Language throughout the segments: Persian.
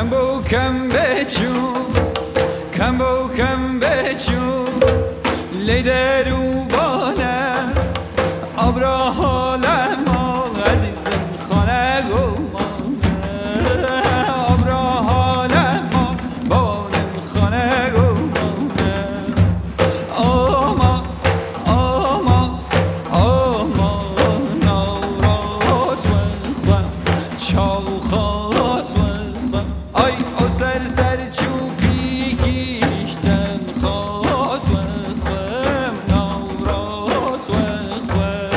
کم بو کم بچون کم بو کم بچون لیده رو بانه آبرا حال ما عزیزم خانه گمانه آبرا حال ما بانم خانه گمانه آما آما آما ناراز و خم چاوخاز و خم آی او سر سر چوبی کشتن خواز و خم ناراز و خم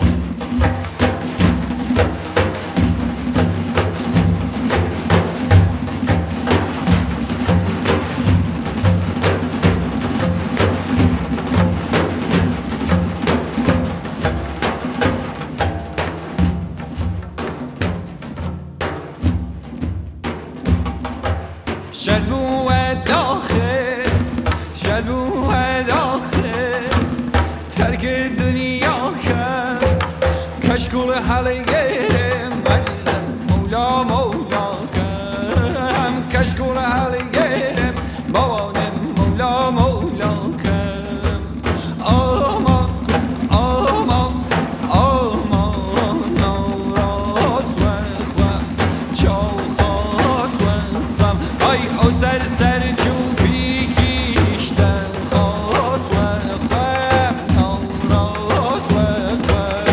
شلبو داخل شلبو داخل ترک دنیا کرد کشکول حال گیرم عزیزم مولا مولا کم کشکول حال گیرم بابانم مولا مولا کم آما آما آما ناراز و خم چاوخاز و خم آی او سر سر چوبی کشتن خواز و خم ناراز و خم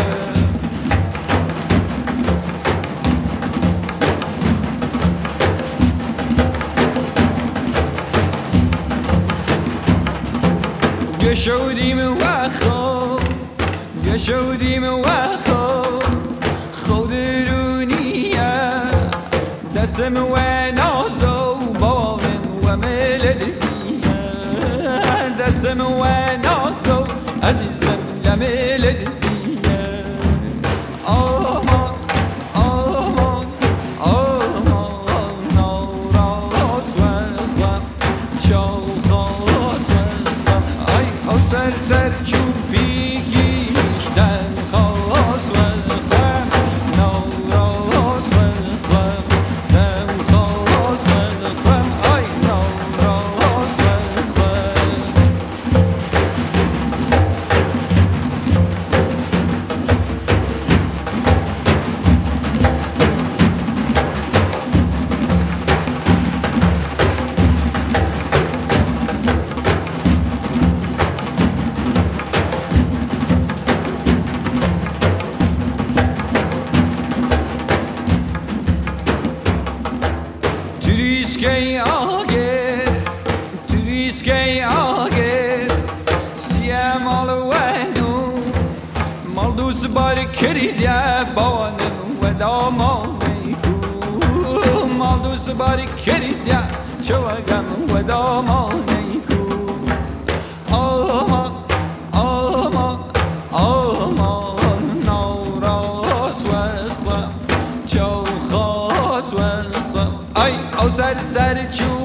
گشودیم و خواب گشودیم و خواب خود رونیه دستم و نازو بابانم و ملدیه دستم و نازو عزیزم لملدیه آما آما آما ناراز و خم چاوخاز و خم آی او سر سر چوبی کشتن خواز و خم ناراز و خم دم خواز و خم آی ناراز و خم Turiske ager Siye malı ve nu Mal dus bari keridye Bavanım ve damal neyku Mal dus bari keridye Çavagam ve damal neyku Ama ama ama Navraz ve kham Çavkhaz ve kham Ay o ser ser çu